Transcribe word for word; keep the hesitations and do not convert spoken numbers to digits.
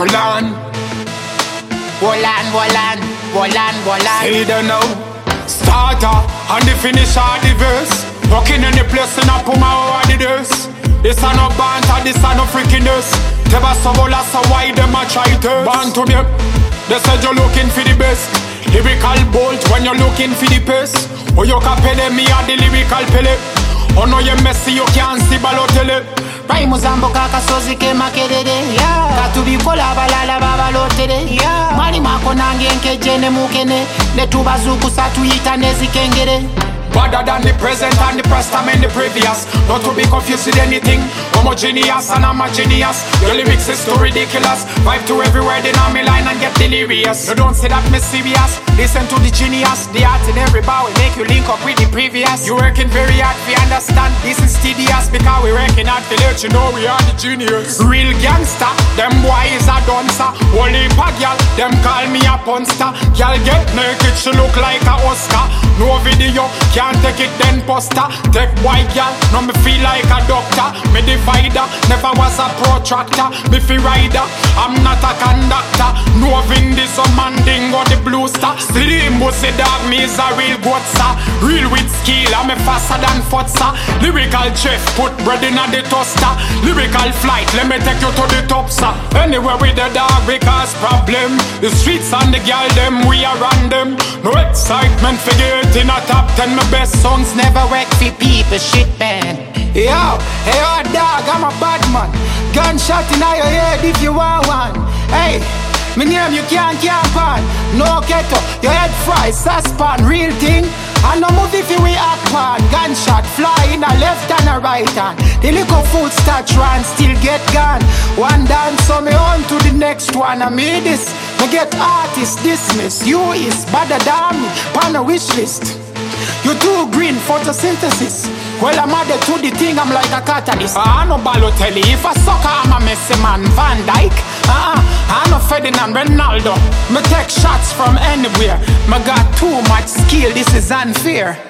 hold on. Hold on, hold on, hold on, hold on. Say them now. Starter and the finisher of the verse. Walking in the place and I put my over the verse. This a no banter, this a no freakiness. Never so bold as so why them a try to Born to me, they said you're looking for the best. Lyrical bolt when you're looking for the pace. Oh you can pay them, me a the lyrical pele. Oh no you messy, you can't see Balotelli. Raimu zambo kaka sozi ke makerere yeah. Katubikola balala babalotere yeah. Mali mako nange nke jene mukene. Netubazuku satuyita nezikengere. Better than the present and the past time and the previous. Not to be confused with anything. Homogeneous and I'm a genius. Your lyrics is too ridiculous. Vibe to every word in on me line and get delirious. You don't say that me serious. Listen to the genius. The art in every bar will make you link up with the previous. You working very hard to understand this is tedious. Because we working hard to let you know we are the genius. Real gangster, them boys a dancer. Holy pa girl, them call me a punster. Girl get naked, she look like a Oscar. No video, can't take it then poster. Take white girl, now me feel like a doctor. Me divider, never was a protractor. Me fi rider, I'm not a conductor. No Vin this some man dingo the blue star. Slim pussy dog, me is a real goatsa. Real with skill, I'm a faster than Futsa. Lyrical chef, put bread in the toaster. Lyrical flight, let me take you to the top sir. Anywhere with the dog, because problem. The streets and the girl them, we are random. No excitement, forget in a top ten. My best songs never work for people, shit man. Yo, hey yo dog, I'm a bad man. Gunshot in your head if you want one. Hey, me name you can't camp on. No ghetto, your head fry, suspan, real thing. And no movie if you we act on. Gunshot fly in a left and a right hand. The little food start run, still get gone. One dance, so me on to the next one. I made this, me get artist dismiss. You is better than me, on a wish list. You too green, photosynthesis. Well, I'm added to the thing, I'm like a catalyst. I no Balotelli, if I sucker, I'm a messy man. Van Dyke, uh-uh, I no Ferdinand Ronaldo. Me take shots from anywhere. Me got too much skill, this is unfair.